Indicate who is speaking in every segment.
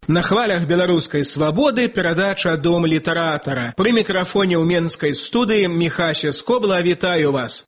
Speaker 1: На хвалях беларускай свабоды перадача «Дом літаратара». Пры мікрафоне ў менскай студыі Міхася Скобла. Вітаю вас.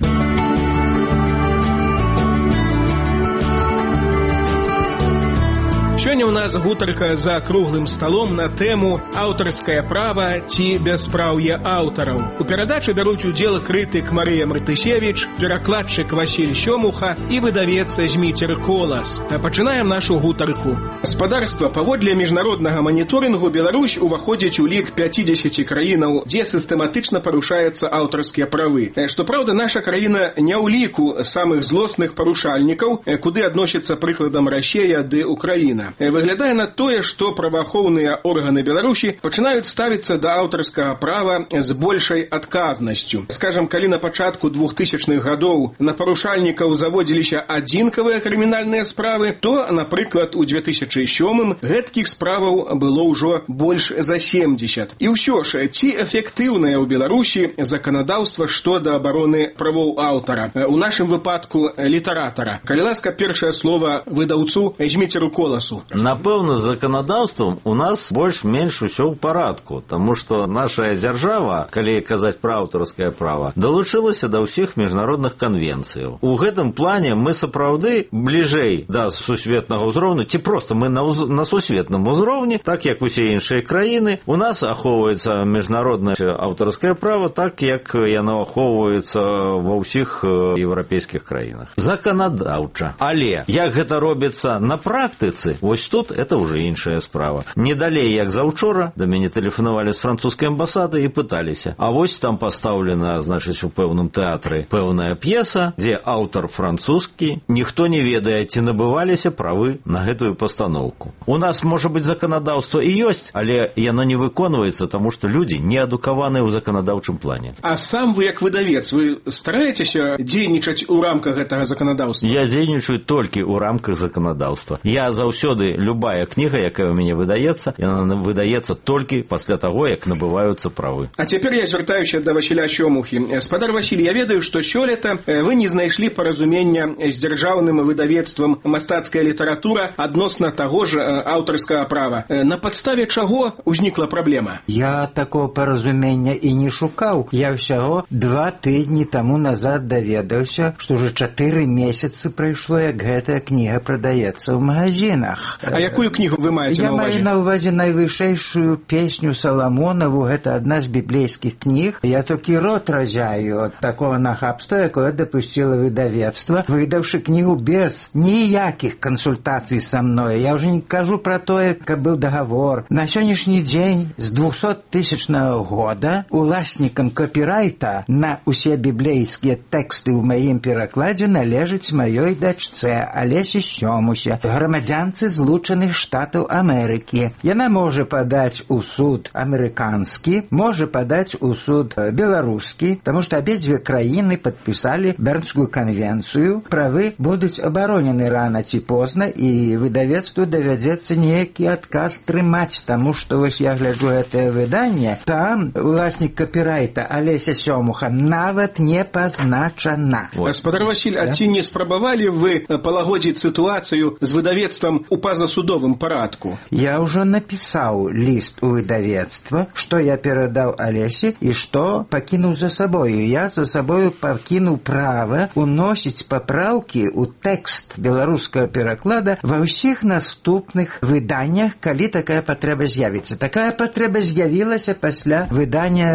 Speaker 1: Сёння ў нас гутарка за круглым сталом на тэму «Аўтарскае права ці бяспраўе аўтараў». У перадачы бяруць удзел крытык Марыя Мартысевіч, перакладчык Васіль Сёмуха і выдавец Зміцер Колас. Пачынаем нашу гутарку. Гаспадарства, паводле міжнароднага маніторынгу Беларусь уваходзіць у лік 50 краінаў, дзе сістэматычна парушаюцца аўтарскія правы. Што праўда, наша краіна не ў ліку самых злосных парушальнікаў, куды адносіцца прыкладам Расія ды Украіна. Выглядае на тое, што праваахоўныя органы Беларусі пачынаюць ставіцца да аўтарскага права з большай адказнасцю. Скажам, калі на пачатку 2000-х гадоў на парушальнікаў заводзіліся адзінкавыя крымінальныя справы, то, напрыклад, у 2007-м гэткіх справаў было ўжо больш за 70. І ўсё ж, ці эфектыўнае ў Беларусі заканадаўства шчодо абароны правоў аўтара? У нашым выпадку літаратара. Калі ласка, першае слова выдаўцу Зміцеру Коласу.
Speaker 2: Напэўна, з заканадаўствам у нас больш-менш усё ў парадку, таму што наша дзяржава, калі казаць пра аўтарскае права, далучылася да ўсіх міжнародных канвенцыяў. У гэтым плане мы сапраўды бліжэй да сусветнага ўзроўню, ці проста мы на сусветным узроўні, так як усе іншыя краіны, у нас ахоўваецца міжнароднае аўтарскае права, так як яно ахоўваецца ва ўсіх еўрапейскіх краінах. Заканадаўча. Але як гэта робіцца на практыцы, вось тут это уже іншая справа. Не далей, як заўчора, да мяне тэлефанавалі з французскай амбасады і пыталіся. А вось там пастаўлена, значыць, у пэўным тэатры пэўная п'еса, дзе аўтар французскі, ніхто не ведае, ці набываліся правы на гэтую пастаноўку. У нас, можа быць, заканадаўства і ёсць, але яно не выконваецца, таму што людзі не адукаваныя ў заканадаўчым плане.
Speaker 1: А сам вы, як выдавец, вы стараецеся дзейнічаць у рамках гэтага заканадаўства?
Speaker 2: Я дзейнічаю толькі ў рамках заканадаўства. Я заўсёды любая кніга, якая ў мяне выдаецца, яна выдаецца толькі пасля таго, як набываюцца правы.
Speaker 1: А цяпер я звяртаюся да Васіля Сёмухі. Спадар Васіль, я ведаю, што сёлета вы не знайшлі паразумення з дзяржаўным выдавецтвам «Мастацкая літаратура» адносна таго ж аўтарскага права. На падставе чаго ўзнікла праблема?
Speaker 3: Я такого паразумення і не шукаў. Я ўсяго 2 тыдні таму назад даведаўся, што ўжо 4 месяцы прайшло, як гэтая кніга прадаецца ў магазинах.
Speaker 1: А якую кнігу вы маеце на ўвазе?
Speaker 3: Я маю на ўвазе найвышэйшую песню Саламонаву, гэта адна з біблейскіх кніг. Я толькі рот разяю ад такого нахабства, якое дапусціла выдавецтва, выдаўшы кнігу без ніякіх кансультацый са мной. Я ўжо не кажу пра тое, каб быў дагавор. На сённяшні дзень з 200-тысячнага года уласнікам копірайта на усе біблейскія тэксты ў маім перакладзе належыць маёй дачцэ Алесе Сёмусе, грамадзянцы Злучаных Штатаў Амерыкі. Яна можа падаць у суд амерыканскі, можа падаць у суд беларускі, таму што абедзве краіны падпісалі Бернскую канвенцыю. Правы будуць абаронены рана ці позна, і выдавецтву давядзецца нейкі адказ трымаць, таму што вось я гляджу гэтае выданне, там уласнік копірайта Алеся Сёмуха нават не пазначана.
Speaker 1: Гаспадар Васіль, а ці не спрабавалі вы палагодзіць сітуацыю з выдавецтвам у пазасудовым парадку?
Speaker 3: Я ўжо напісаў ліст у выдавецтва, што я перадаў Алесе і што пакінуў за сабою. Я за сабою пакінуў права уносіць папраўкі ў тэкст беларускага пераклада ва ўсіх наступных выданнях, калі такая патрэба з'явіцца. Такая патрэба з'явілася пасля выдання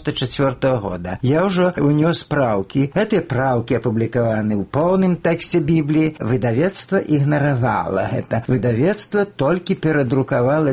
Speaker 3: 94-го года. Я ўжо унёс праўкі. Гэтыя праўкі апублікаваны ў поўным тэксце Бібліі. Выдавецтва ігнаравала гэта. Выдавецтва толькі перадрукавала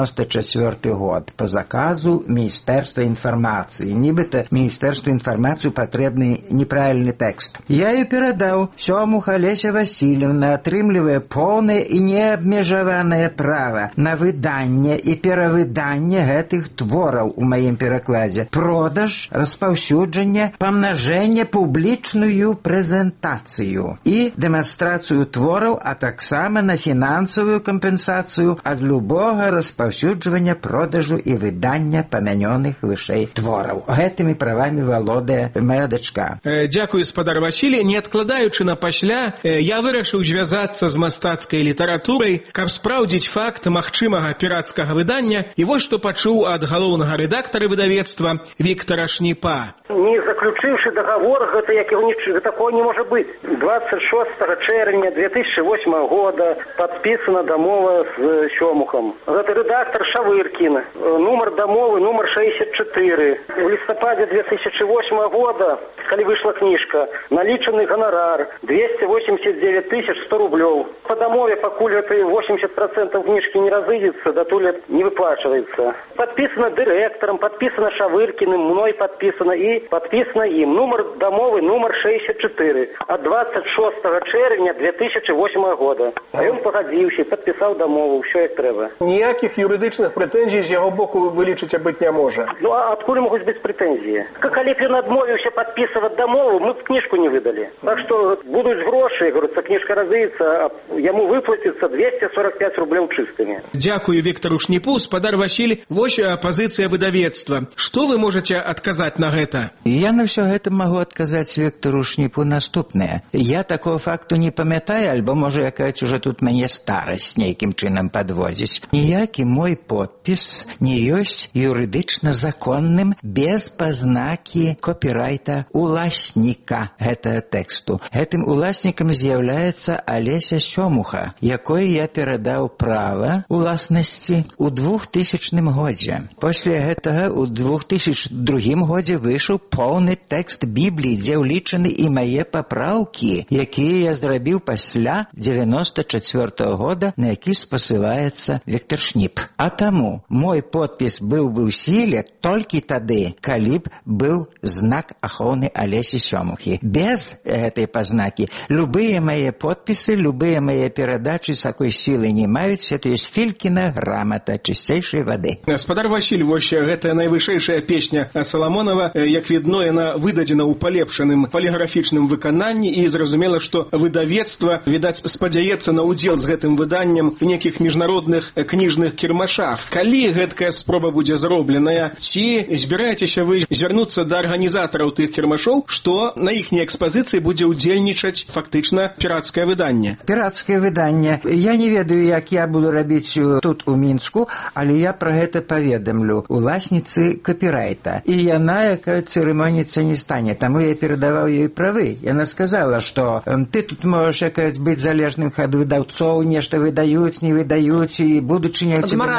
Speaker 3: 94 год по заказу Міністэрства інфармацыі. Нібыта Міністэрству інфармацыі патрэбны неправільны тэкст. Я і перадаў. Сёмуха Алеся Васильевна атрымлівае поўнае і неабмежаванае права на выданне і перавыданне гэтых твораў у маім перакладзе. Продаж, распаўсюджанне, памнажэнне, публічную прэзентацыю і дэманстрацыю твораў, а таксама на фінансавую фінансавую кампенсацыю ад любога распаўсюджвання, продажу і выдання памянёных вышэй твораў. Гэтымі правамі валодае моя дачка.
Speaker 1: Дзякую, спадар Васілі. Не адкладаючы на пасля, я вырашыў звязацца з мастацкай літаратурай, каб спраўдзіць факт магчымага пірацкага выдання, і вось што пачуў ад галоўнага рэдактара выдавецтва Віктара Шніпа.
Speaker 4: Не заключыўшы договор, гэта такого не можа быць. 26 чэрвеня 2008 года падпісана дамова з Сёмухам. Гэта рэдактар Шавыркін. Нумар дамовы, нумар 64. В лістападзе 2008 года, калі выйшла кніжка, налічаны ганарар 289 100 рублёў. По дамове, пакуль гэта 80% кніжкі не разыдзецца, датуль не выплачваецца. Падпісана дырэктарам, падпісана Шавыркіным, мной падпісана і падпісана ім. Нумар дамовы, нумар 64. Ад 26 чэрвеня 2008 года. А ён пагадзіўся, падпісаў дамову, ўсё як трэба.
Speaker 1: Ніякіх юрыдычных прэтэнзій з яго боку вылічыць быць не можа.
Speaker 4: Ну а адкуль могуць быць прэтэнзіі? Калі б ён адмовіўся падпісваць дамову, мы б кніжку не выдалі. Так што будуць грошы, говорится, кніжка разыецца, а яму выплаціцца 245 рублёў чыстымі.
Speaker 1: Дзякую Віктару Шніпу. Спадар Васіль, вось пазіцыя выдавецтва. Што вы можаце адказаць на гэта?
Speaker 3: Я на ўсё гэта магу адказаць Віктару Шніпу наступнае. Я такого факту не памятаю, альбо, можа, якаць уже тут мяне старасць нейкім чынам падводзіць. Ніякі мой подпіс не ёсць юрыдычна законным без пазнакі копірайта уласніка гэтага тэксту. Гэтым уласнікам з'яўляецца Алеся Сёмуха, якой я перадаў права уласнасці ў 2000 годзе. Пасля гэтага ў 2002 годзе выйшаў поўны тэкст Бібліі, дзе ўлічаны і мае папраўкі, якія я зрабіў пасля 94 года, на які спасылаецца Віктар Шніп. А таму мой подпіс быў бы ў сіле толькі тады, калі б быў знак ахоўны Алесі Сёмухі. Без гэтай пазнакі любыя мае подпісы, любыя мае перадачы такой сілы не маюць, это ёсць Филькіна грамата чысцейшай вады.
Speaker 1: Спадар Васіль, вось гэтая найвышэйшая песня Саламонова, як відно, яна выдадзена ў палепшаным паліграфічным выкананні, і зразумела, што выдавецтва, відаць, спадзяецца на ўдзел з гэтым выданнем в некіх міжнародных кніжных кірмашах. Калі гэткая спроба будзе зробленая, ці збіраецеся вы звярнуцца да арганізатараў тых кірмашоў, што на іхняй экспазіцыі будзе ўдзельнічаць фактычна пірацкае выданне?
Speaker 3: Пірацкае выданне. Я не ведаю, як я буду рабіць тут у Мінску, але я пра гэта паведамлю уласніцы копірайта. І яна, якая цырымоніцца не стане. Таму я перадаваў ёй правы. Яна сказала, што ты тут можаш якаць быць залежным ад выдаўцоў, нешта выдаюць, не выдаюць, і будучыня ў цябе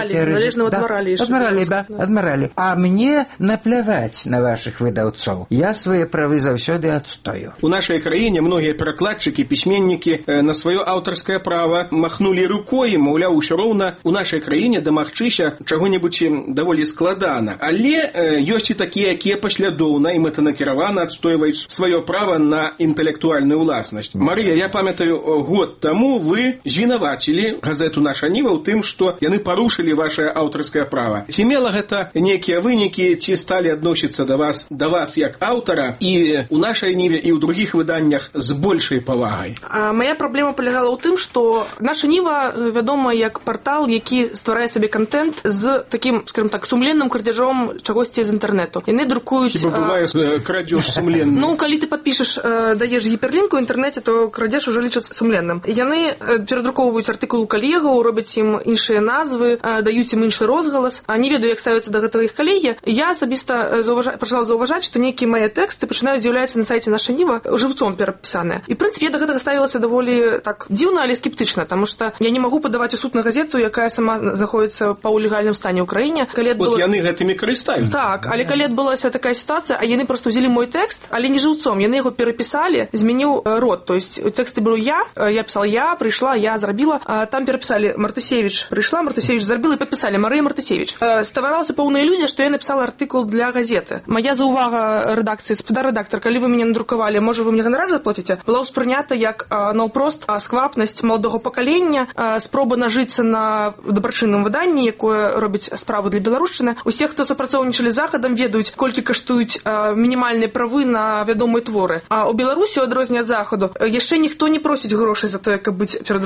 Speaker 3: наперадзе. Адмаралі. А мне напляваць на вашых выдаўцоў. Я свае правы заўсёды адстою.
Speaker 1: У нашай краіне многія перакладчыкі, пісьменнікі на сваё аўтарскае права махнулі рукой, маўляў, усё роўна у нашай краіне дамагчыся чаго-небудзь даволі складана. Але ёсць і такія, якія паслядоўна і мэтанакіравана адстойваюць сваё права на інтэлектуальную ўласнасць. Марыя, я памятаю, год таму вы звінавацілі газету «Наша Ніва» ў тым, што яны парушылі вашае аўтарскае права. Ці мела гэта нейкія вынікі, ці сталі адносіцца да вас як аўтара і ў нашай Ніве, і ў другіх выданнях з большай павагай?
Speaker 5: Моя праблема палягала ў тым, што «Наша Ніва» вядома як партал, які стварае сабе контент з такім, скажем так, сумленным крадзяжом чагосьці з інтэрнэту. Яны друкуюць...
Speaker 1: Хіба бывае крадзеж сумленны?
Speaker 5: Ну, калі ты падпішаш, даеш гіперлінк у інтэрнэце, то крадзеж ужо лічаць сумленным. Яны перадрукоўваюць артыкул калегаў, робяць ім іншыя назвы, даюць ім іншы розгалас. Не ведаю, як ставіцца да гэтага іх калегі. Я асабіста пачала заўважаць, што нейкія мае тэксты пачынаюць з'яўляцца на сайце «Наша Ніва» жыўцом перапісаныя. І, в прынцыпе, я да гэтага ставілася даволі так дзіўна, але скептычна, таму што я не магу падаваць у суд на газету, якая сама знаходзіцца па легальным стане ў краіне.
Speaker 1: От яны гэтымі карыстаюцца.
Speaker 5: Так, але калі адбылася такая сітуацыя, а яны проста ўзялі мой тэкст, але не жыўцом, яны яго перапісалі, змяніў род, то есть тэксты было я пісала я, прыйшла, я зрабіла, там перапісалі Мартысевіч, прыйшла, Мартысевіч зрабіла і падпісалі Марыя Мартысевіч. Ставаралася пэўная ілюзія, што я напісала артыкул для газеты. Моя заувага рэдакцыі, спадар рэдактар, калі вы мяне надрукавалі, можа вы мне ганарар заплаціце, была ўспрынята як наўпрост сквапнасць маладога пакалення, спроба нажыцца на дабрачынным выданні, якое робіць справу для беларушчыны. Усе, хто супрацоўнічалі з захадам, ведаюць, колькі каштуюць мінімальныя правы на вядомыя творы. А ў Беларусі, у адрозненне ад захаду, яшчэ ніхто не просіць грошай за тое, каб быць перадрукаваным.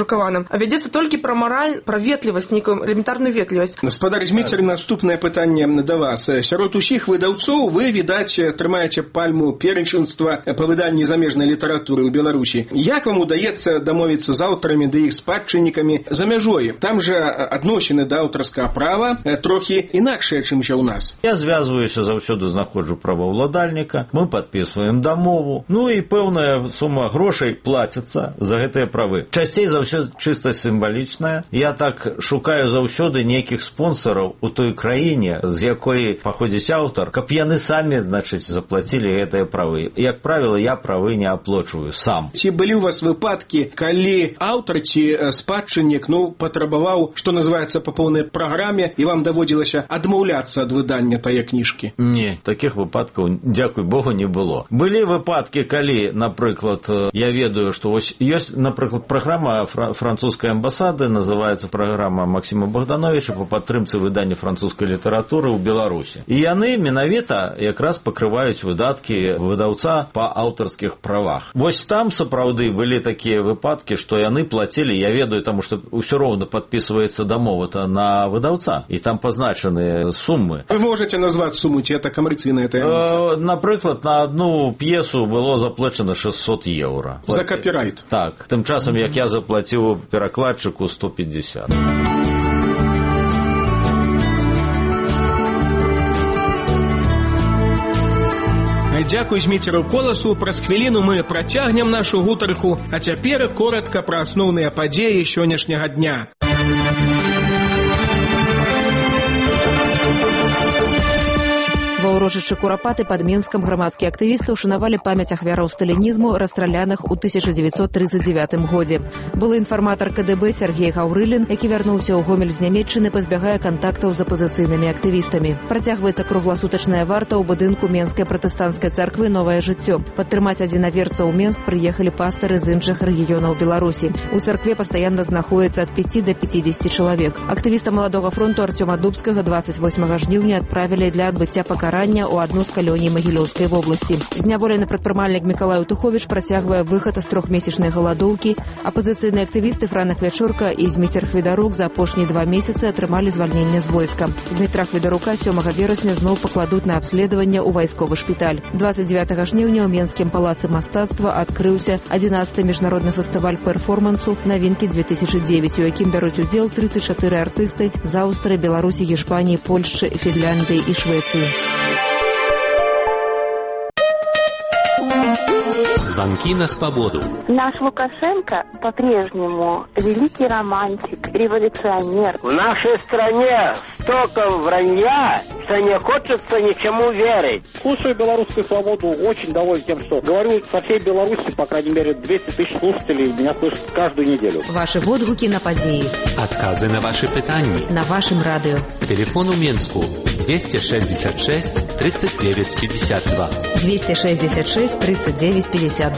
Speaker 5: вядзецца толькі пра мараль, пра ветлівасць, нейкую элементарную ветлівасць.
Speaker 1: Гаспадар Зміцер, наступнае пытанне да вас. Сярод усіх выдаўцоў вы, відаць, трымаеце пальму першынства па выданні замежнай літаратуры ў Беларусі. Як вам удаецца дамовіцца з аўтарамі ды іх спадчыннікамі за мяжой? Там жа адносіны да аўтарскага права трохі інакшыя, чымся ў нас.
Speaker 2: Я звязваюся, заўсёды знаходжу праваўладальніка, мы падпісваем дамову, ну і пэўная сума грошай плаціцца за гэтыя правы. Часцей за ўсё чыста сімвалічная. Я так шукаю заўсёды нейкіх спонсораў у той краіне, з якой паходзіць аўтар, каб яны самі, значыць, заплацілі гэтыя правы. Як правіла, я правы не аплочваю сам.
Speaker 1: Ці былі ў вас выпадкі, калі аўтар ці спадчыннік, патрабаваў, што называецца, па поўнай праграме, і вам даводзілася адмаўляцца ад выдання тае кніжкі?
Speaker 2: Не, такіх выпадкаў, дзякуй Богу, не было. Былі выпадкі, калі, напрыклад, я ведаю, што вось ёсць, напрыклад, праграма французскай амбасады, называецца праграма Максима Богдановича па падтрымцы выдання французскай літаратуры ў Беларусі. І яны менавіта якраз пакрываюць выдаткі выдаўца па аўтарскіх правах. Вось там сапраўды былі такія выпадкі, што яны плацілі, я ведаю, таму што ўсё роўна падпісваецца дамова-то на выдаўца, і там пазначаныя сумы.
Speaker 1: Вы можете назваць суму, ці это камерцыйная таямніца?
Speaker 2: Напрыклад, на одну п'есу было заплачена 600 еўра.
Speaker 1: За капірайт?
Speaker 2: Так. Тым часам, як я заплаціў перакладчыку 150.
Speaker 1: Дзякуй Зміцеру Коласу. Праз хвіліну мы працягнем нашу гутарку, а цяпер коратка пра асноўныя падзеі сённяшняга дня.
Speaker 6: Ва ўрочышчы Курапаты пад Менскам грамадскія актывісты ўшанавалі памяць ахвяраў сталінізму, расстраляных у 1939 годзе. Былы інфарматар КДБ Сергей Гаўрылін, які вярнуўся ў Гомель з Нямецчыны, пазбягае кантактаў з апазіцыйнымі актывістамі. Працягваецца кругласутачная варта ў будынку Менскай пратэстанцкай царквы «Новае жыццё». Падтрымаць адзінаверца ў Менск прыехалі пастары з іншых рэгіёнаў Беларусі. У царкве пастаянна знаходіцца ад 5 до 50 чалавек. Актывіста Маладога фронту Артёма Дубскага 28 жніўня адправілі для адбыцця пакарання ў адну з калоній Магілёўскай вобласці. Зняволены прадпрымальнік Мікалай Туховіч працягвае выхад з 3-месячнай галадоўкі. Апазіцыйныя актывісты Франак Вячорка і Зміцер Хвідарук за апошнія 2 месяцы атрымалі звальненне з войска. Змітра Хвідарука 7 верасня зноў пакладуць на абследаванне ў вайсковы шпіталь. 29 жніўня ў Менскім палацы мастацтва адкрыўся 11-й міжнародны фестываль перформансу «Навінкі 2009», у якім бяруць удзел 34 артысты з Аўстрыі, Беларусі, Гішпаніі, Польшчы, Фінляндыі і Швецыі.
Speaker 7: Звонки на свободу.
Speaker 8: Наш Лукашенко по-прежнему великий романтик, революционер.
Speaker 4: В нашей стране столько вранья, что не хочется ничему верить.
Speaker 9: Слушаю белорусскую свободу, очень доволен тем, что говорю со всей Беларуси, по крайней мере, 200 тысяч слушателей меня слышат каждую неделю.
Speaker 6: Ваши водгуки на подеи.
Speaker 7: Отказы на ваши питания.
Speaker 6: На вашем радио.
Speaker 7: Телефон у Менску 266 39 52.
Speaker 6: 266 39 52.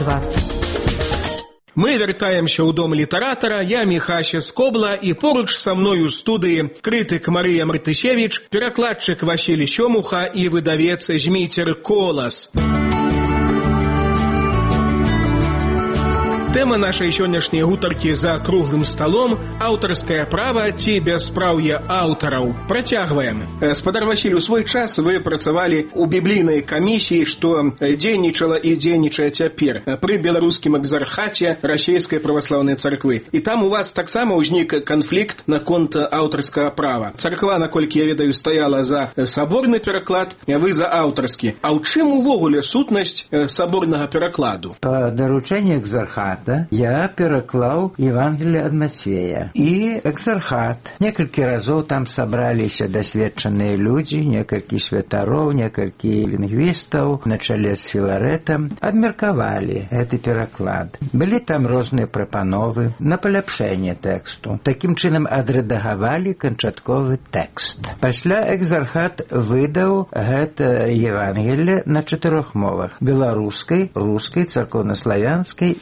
Speaker 1: Мы вяртаемся ў дом літаратара. Я Міхася Скобла, і поруч са мною ў студыі крытык Марыя Мартышевіч, перакладчык Васіль Сёмуха і выдавец Зміцер Колас. Тэма нашай сённяшняй гутаркі за круглым сталом – аўтарскае права ці бяспраўе аўтараў. Працягваем. Спадар Васіль, у свой час вы працавалі ў біблійнай камісіі, што дзейнічала і дзейнічае цяпер пры беларускім экзархаце расійскай праваслаўнай царквы. І там у вас таксама ўзнік канфлікт наконт аўтарскага права. Царква, наколькі я ведаю, стаяла за саборны пераклад, вы за аўтарскі. А ў чым увогуле сутнасць саборнага перакладу?
Speaker 3: Па даручэнні экзархата я пераклаў Евангелие ад Мацвея. І экзархат. Некалькі разоў там сабраліся дасведчаныя людзі, некалькі святароў, некалькі лінгвістаў на чале з Філарэтам абмеркавалі гэты пераклад. Былі там розныя прапановы на паляпшэнне тэксту. Такім чынам адрэдагавалі канчатковы тэкст. Пасля экзархат выдаў гэта Евангелие на 4 мовах: беларускай, рускай, царкоўнаславянскай, да і на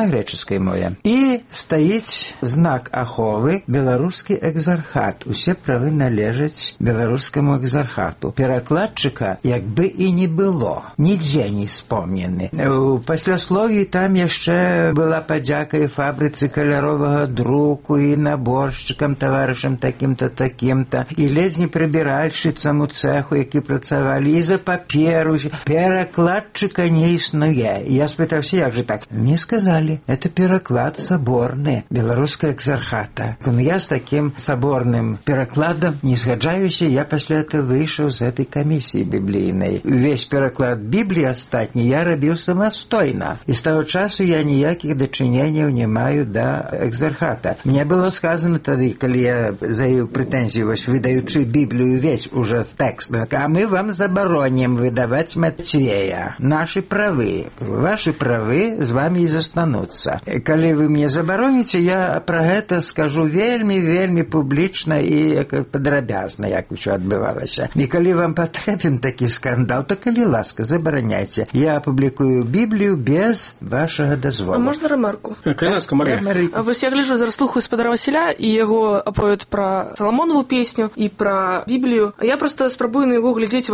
Speaker 3: на грэчаскай мове. І стаіць знак аховы беларускі экзархат. Усе правы належаць беларускаму экзархату. Перакладчыка як бы і не было. Нідзе не спомнены. У пасляслові там яшчэ была падзяка і фабрыцы каляровага друку, і наборшчыкам, таварышам такім-то, такім-то, і ледзь не прыбіральшыцам у цэху, які працавалі, і за паперу. Перакладчыка не існуе. Я спытаўся, як же так? Мне сказали, это пераклад саборны беларуская экзархата. Я с таким саборным перакладам не згаджаюся, я пасля этого выйшаў з этой камісіі біблійнай. Весь пераклад Бібліі астатні я рабіў самастойна. І з таго часу я ніякіх дачыненняў не маю да экзархата. Мне было сказано тады, калі я заявіў прэтэнзію, вось выдаючы Біблію весь уже тэкст, а мы вам забароним выдаваць Матвея. Наши правы. Ваши правы з вами і застануцца. Калі вы мне забароніце, я пра гэта скажу вельмі публічна і падрабязна, як усё адбывалася. І калі вам патрэбен такі скандал, то калі ласка, забараняйце. Я апублікую Біблію без вашага дазволу.
Speaker 5: А можна ремарку?
Speaker 1: Ласка, Марія.
Speaker 5: Вось я гляджу, зараз слухаю спадара Васіля і яго аповед пра Саламонову песню і пра Біблію. Я просто спрабую на яго глядзець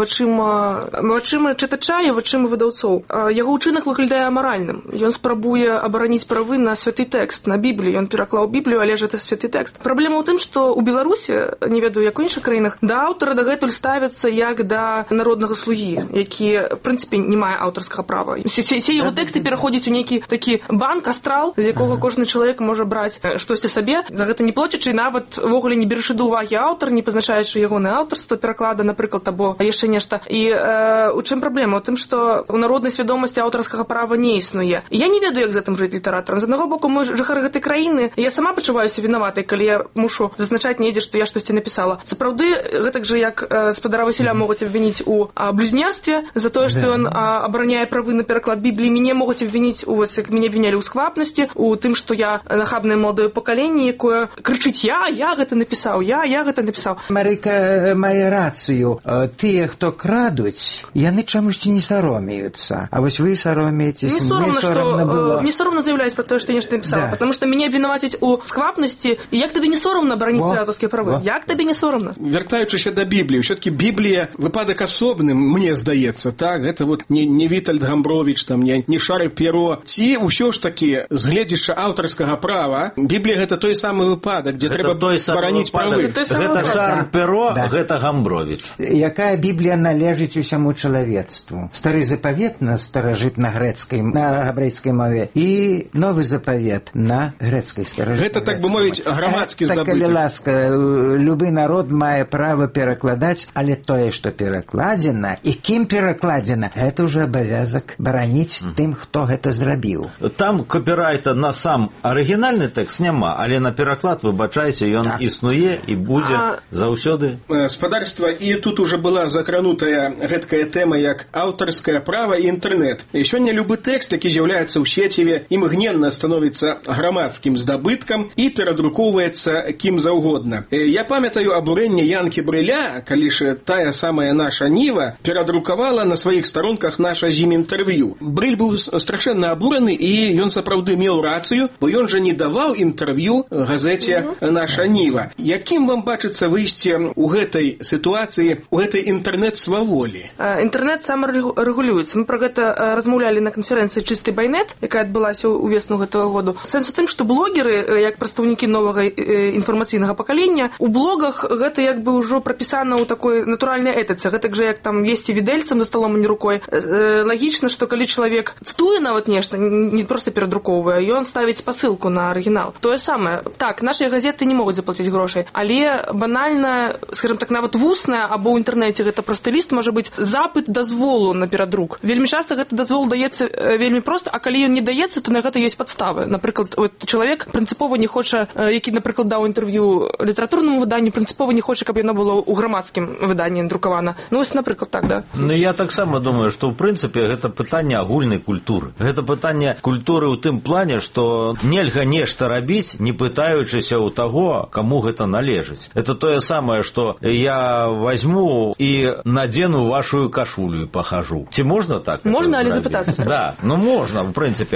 Speaker 5: вачыма чытача і вачыма выдаўцоў. Яго ўчынак выглядае амаральным. Ён спрабуе абараніць правы на святы тэкст, на Біблію. Ён пераклаў Біблію, але ж это святы тэкст. Праблема ў тым, што ў Беларусі, не ведаю, як у іншых краінах, да аўтара дагэтуль ставяцца як да народнага слугі, які, в прынцыпе, не мае аўтарскага права. Все яго тэксты пераходзяць у нейкі такі банк, астрал, з якога кожны чалавек можа браць штосьці сабе, за гэта не плоцячы, нават ввогуле не беручы да ўвагі аўтар, не пазначаючы ягонае аўтарства пераклада, напрыклад, або яшчэ нешта. І у чым праблема? У тым, што у народнай свядомасці аўтарскага права не існуе. Я не ведаю, як з гэтым жыць літаратарам. З аднаго боку, мы жыхары гэтай краіны, я сама пачуваюся вінаватай, калі я мушу зазначаць недзе, што я штосьці напісала. Сапраўды, гэтак жа, як спадара Васіля могуць абвініць у блюзнерстве за тое, што ён абараняе правы на пераклад Бібліі, мяне могуць абвініць у вас, як мяне абвінялі ў сквапнасці, у тым, што я нахабнае маладое пакаленне, якое крычыць я гэта напісаў, я гэта напісаў.
Speaker 3: Марыка мае рацыю. Тыя, хто крадуць, яны чамусьці не саромеюцца. А вось вы саромеецесь, мне соромна было.
Speaker 5: Мне соромна заявляць пра тое, што я нешта напісала, потому што мяне абвінавацяць у сквапнасці, і як табе не соромна абараніць свае аўтарскія правы? Як табе не соромна?
Speaker 1: Вяртаючыся да Бібліі, ўсё-такі Біблія выпадак асобным, мне здаецца, так? Гэта вот не Вітальд Гамбровіч, там, не Шарль Перо. Ці ўсё ж такі, з гледзяча аўтарскага права, Біблія гэта той самы выпадак, дзе трэба бараніць правы.
Speaker 2: Гэта Шарль Перо, гэта Гамбровіч.
Speaker 3: Якая Біблія належыць усяму чалавецтву? Стары запавет на старажытна-грэцкай, на габрэйскай мове і новы запавет на грэцкай старажытна-грэцкай.
Speaker 1: Гэта, так бы мовіць, грамадскі здабытак.
Speaker 3: Калі ласка, любы народ мае права перакладаць, але тое, што перакладзена і кім перакладзена, гэта ўжо абавязак бараніць тым, хто гэта зрабіў.
Speaker 2: Там копірайта на сам арыгінальны тэкст няма, але на пераклад, выбачайце, ён існуе і будзе заўсёды.
Speaker 1: Спадарства, і тут уже была закранутая гэткая тэма як аўтарскае права і інтэрнэт. І сёння любы тэкст, які з'яўляецца ў сеціве, імгненна становіцца грамадскім здабыткам і перадрукоўваецца кім заўгодна. Я памятаю абурэнне Янкі Брыля, калі ж тая самая наша Ніва перадрукавала на сваіх старонках наша з ім інтэрв'ю. Брыль быў страшэнна абураны, і ён сапраўды меў рацыю, бо ён жа не даваў інтэрв'ю газеце наша Ніва. Якім вам бачыцца выйсце ў гэтай сітуацыі, у гэтай інтэрнэт-сваволі?
Speaker 5: Інтэрнэт самарэгулюецца. Мы пра гэта размаўлялі на канферэнцыі «Чысты байнет», якая адбылася ў весну гэтага году. Сэнс у тым, што блогеры, як прадстаўнікі новага інфармацыйнага пакалення, у блогах гэта як бы ўжо прапісана ў такой натуральнай этыцы. Гэтак жа, як там весці відэльцам за сталом, а не рукой. Лагічна, што калі чалавек цытуе нават нешта, не проста перадрукоўвае, ён ставіць спасылку на арыгінал. Тое самае. Так, нашыя газеты не могуць заплаціць грошай, але банальна, скажем так, нават вусная або ў інтэрнэце гэта просты ліст можа быць запыт дазволу на перадрук. Вельмі часта гэты дазвол даецца вельмі проста, а калі ён не даецца, то на гэта ёсць падставы. Напрыклад, чалавек прынцыпова не хоча, які, напрыклад, даў інтэрв'ю літаратурнаму выданню, прынцыпова не хоча, каб яно было ў грамадскім выданні друкавана. Ну, вось, напрыклад, так, да.
Speaker 2: Ну, я таксама думаю, што, ў прынцыпе, гэта пытанне агульнай культуры. Гэта пытанне культуры ў тым плане, што нельга нешта рабіць, не пытаючыся ў таго, каму гэта належыць. Это тое самае, што я возьму і надзену вашу кашулю і пахажу. Ці можна так?
Speaker 5: Можна, але запытацца.
Speaker 2: Да, ну можна, в прынцыпе, але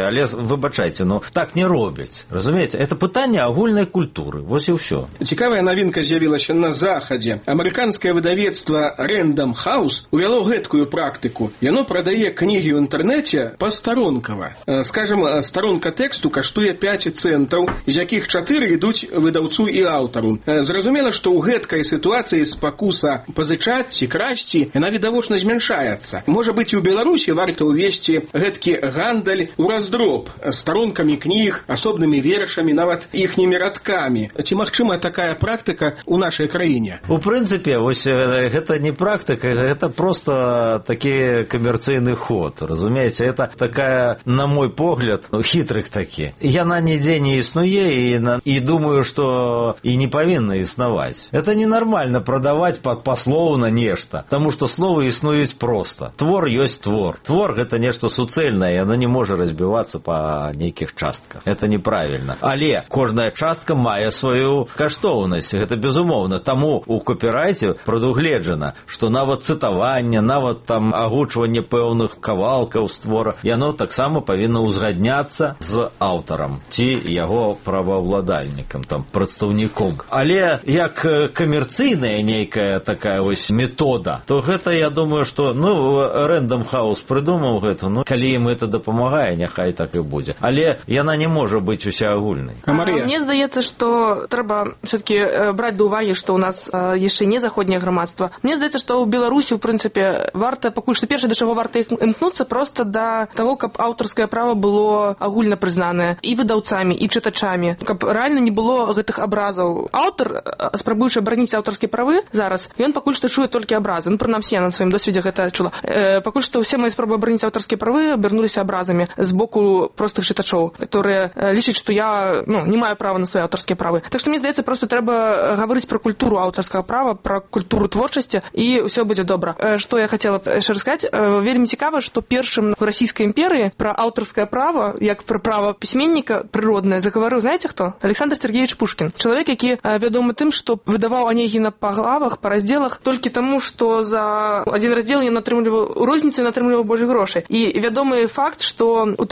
Speaker 2: выбачайце, ну так не робяць, разумееце, это пытанне агульнай культуры, вось і ўсё.
Speaker 1: Цікавая навінка з'явілася на захадзе. Амерыканскае выдавецтва Random House увяло гэткую практыку. Яно прадае кнігі ў інтэрнэце пастаронкава. Скажем, старонка тэксту каштуе 5 цэнтаў, з якіх 4 ідуць выдаўцу і аўтару. Зразумела, што ў гэткай сітуацыі спакуса пазычаць ці красці, яна відавочна змяншаецца. Можа быць, і ў Беларусі варта ўвесці гэткі гандаль у раздроб старонкамі кніг, асобнымі вершамі, нават іхнімі радкамі. Ці магчыма такая практыка ў нашай краіне?
Speaker 2: У прынцыпе, вось гэта не практыка, гэта просто такі камерцыйны ход, разумееце, это такая, на мой погляд, хітрых такі. Яна нідзе не існуе і думаю, што і не павінна існаваць. Это ненармальна прадаваць паслоўна нешта, таму што словы існуюць проста. Твор ёсць твор. Твор гэта нешта суцэльнае, яно не можа разбівацца па нейкіх частках. Это неправільна. Але кожная частка мае сваю каштоўнасць, гэта безумоўна. Таму у копірайце прадугледжана, што нават цытаванне, нават там агучванне пэўных кавалкаў з твора, яно таксама павінна ўзгадняцца з аўтарам ці яго праваўладальнікам, там, прадстаўніком. Але як камерцыйная нейкая такая вось метода, то гэта, я думаю, што, Random House прыдумаў гэта, калі ім гэта дапамагае, няхай так і будзе. Але яна не можа быць усеагульнай.
Speaker 5: Мне здаецца, што трэба все-таки браць да ўвагі, што ў нас яшчэ не заходняе грамадства. Мне здаецца, што ў Беларусі, у прынцыпе, варта, пакуль што першае, да чаго варта імкнуцца, проста да таго, каб аўтарскае права было агульна прызнанае і выдаўцамі, і чытачамі, каб рэальна не было гэтых абразаў. Аўтар, спрабуючы абараніць аўтарскія правы зараз, ён пакуль што чуе толькі абразы. Прынамсі, я на сваім досведзе гэта чула. Пакуль што ўсе мои спробы абараніць аўтарскія правы абярнуліся абразамі з боку простых чытачоў, которые лічаць, што я не маю права на свае аўтарскія правы. Так што мне здаецца, проста трэба гаварыць пра культуру аўтарскага права, пра культуру творчасці, і ўсё будзе добра. Што я хацела яшчэ расказаць, вельмі цікава, што першым у расійскай імперыі пра аўтарскае права, як пра права пісьменніка прыроднае, загаварыў, знаеце хто? Александр Сергеевич Пушкін. Чалавек, які вядомы тым, што выдаваў Онегіна па главах, па раздзелах толькі таму, што за один раздзел ён атрымліваў у розніцы, ён атрымліваў больш грошай. І вядомы факт, што ў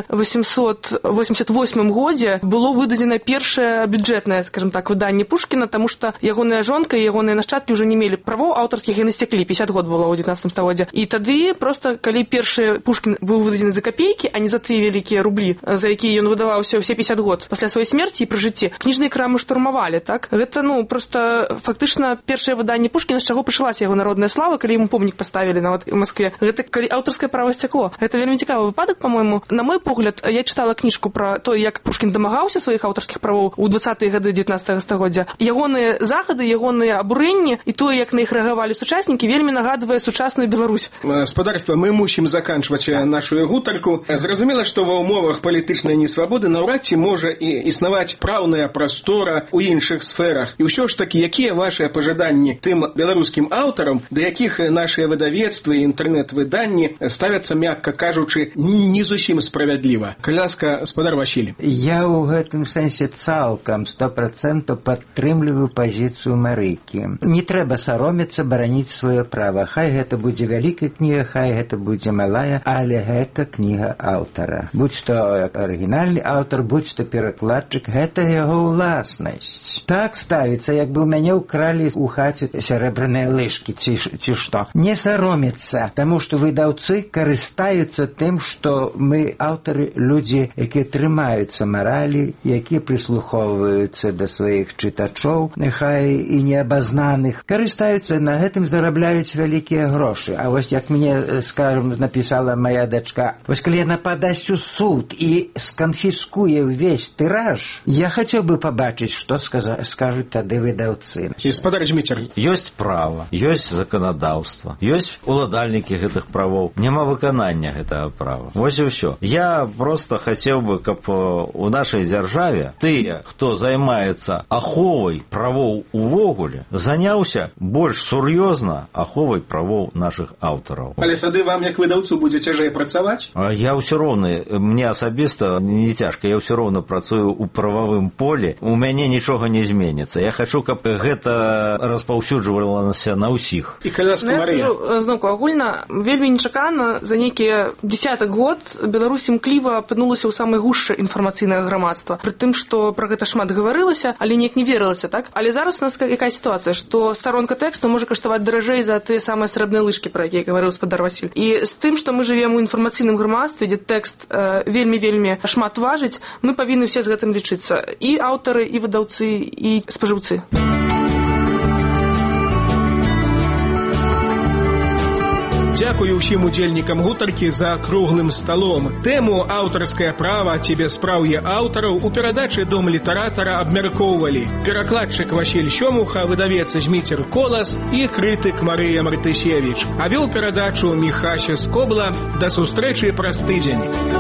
Speaker 5: 1888 годзе было выдадзена першае бюджэтнае, скажем так, выданне Пушкіна, таму што ягоная жонка і ягоныя нашчадкі ўжо не мелі правоў аўтарскіх, яны сцяклі, 50 год было ў 19 стагоддзе. І тады проста, калі першы Пушкін быў выдадзены за капейкі, а не за тыя вялікія рублі, за якія ён выдаваўся ўсе 50 год пасля сваёй смерці і пры жыцці, кніжныя крамы штурмавалі, так? Гэта, проста фактычна першае выданне Пушкіна, з чаго пачалася яго народная слава, калі яму помнік паставілі нават у Маскве. Гэта калі аўтарскае права сцякло. Гэта вельмі цікавы выпадак, па-мойму. На мой погляд, я чытала кніжку пра то, як Пушкін дамагаўся сваіх аўтарскіх правоў у 20-е гады 19 стагоддзя. Ягоныя захады, ягоныя абурэнні і тое, як на іх рэагавалі сучаснікі, вельмі нагадвае сучасную Беларусь.
Speaker 1: Спадарства, мы мусім заканчваць нашу гутарку. Зразумела, што ва ўмовах палітычнай несвабоды наўрад ці можа і існаваць праўная прастора ў іншых сферах. І ўсё ж такі, якія вашыя пажаданні тым беларускім аўтарам, да якіх нашыя выдавецтвы і інтэрнэт-выданні ставяцца, мякка кажучы, не зусім справядліва. Калі ласка, спадар Васіль.
Speaker 3: Я ў гэтым сэнсе цалкам 100% падтрымліваю пазіцыю Марыкі. Не трэба саромецца бараніць сваё права. Хай гэта будзе вялікая кніга, хай гэта будзе малая, але гэта кніга аўтара. Будь што арыгінальны аўтар, будь што перакладчык, гэта яго ўласнасць. Так ставіцца, як бы ў мяне ўкралі ў хаце сярэбраныя лыжкі, ці што. Не саромецца, таму што выдаўцы карыстаюцца тым, што мы, аўтары, людзі, якія трымаюцца маралі, якія прыслухоўваюцца да сваіх чытачоў, няхай і неабазнаных, карыстаюцца, на гэтым зарабляюць вялікія грошы. А вось як мне, скажем, напісала моя дачка, вось калі яна падасць у суд і сканфіскуе ўвесь тыраж, я хацеў бы пабачыць, што скажуць тады выдаўцы.
Speaker 1: Спадар Зміцер.
Speaker 2: Ёсць права, ёсць заканадаўства, ёсць уладальнікі гэтых правоў, няма выканання гэтага права. Вось і ўсё. Я просто хацеў бы, каб у нашай дзяржаве тыя, хто займаецца аховай правоў увогуле, заняўся больш сур'ёзна аховай правоў нашых аўтараў.
Speaker 1: Але тады вам, як выдаўцу, будзе цяжэй працаваць?
Speaker 2: Я ўсё роўна, мне асабіста не цяжка, я ўсё роўна працую ў прававым полі, у мяне нічога не зменіцца. Я хачу, каб гэта распаўсюджвалася на ўсіх.
Speaker 1: І калі ласка, Марыя.
Speaker 5: Зноўку, агульна, вельмі нечакана за нейкія десятак год Беларусь імкліва асабліва апынулася ў самай гушчы інфармацыйнага грамадства. Пры тым, што пра гэта шмат гаварылася, але неяк не верылася, так? Але зараз у нас якая сітуацыя, што старонка тэксту можа каштаваць даражэй за тыя самыя срэбныя лыжкі, пра якія гаварыў спадар Васіль. І з тым, што мы жывем у інфармацыйным грамадстве, дзе тэкст вельмі-вельмі шмат важыць, мы павінны ўсе з гэтым лічыцца. І аўтары, і выдаўцы, і спажыўцы.
Speaker 1: Дзякую ўсім удзельнікам гутаркі за круглым сталом. Тэму «Аўтарскае права ці бяспраўе аўтараў» у перадачы «Дом літаратара» абмяркоўвалі перакладчык Васіль Сёмуха, выдавец Зміцер Колас і крытык Марыя Мартысевіч. А вёў перадачу Міхася Скобла. Да сустрэчы праз тыдзень.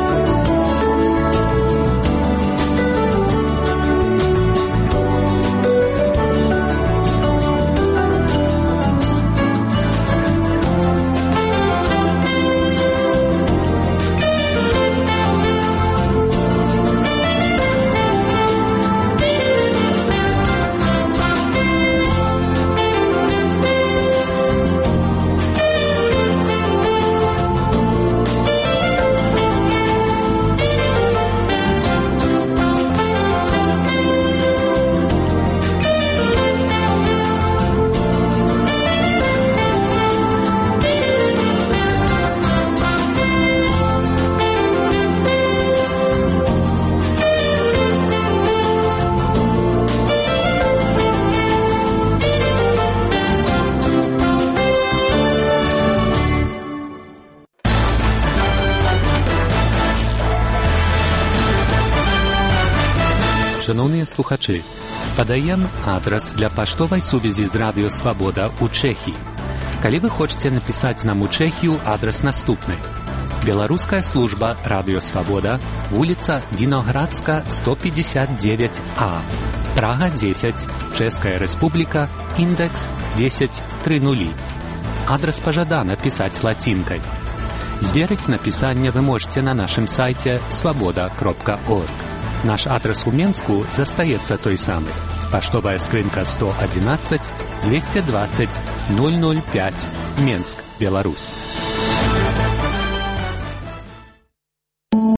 Speaker 7: Шановні слухачі, подаємо адрес для поштової сувязі з Радіо Свобода у Чехії. Коли ви хочете написати нам у Чехію, адрес наступний. Белорусская служба Радио Свобода, улица Виноградска, 159А, Прага 10, Чешская Республика, индекс 1030. Адрес пожадано писать латинкой. Зверить написание вы можете на нашем сайте svoboda.org. Наш адрес у Менску застаецца той самый. Поштовая скрынка 111 220 005, Менск, Беларусь.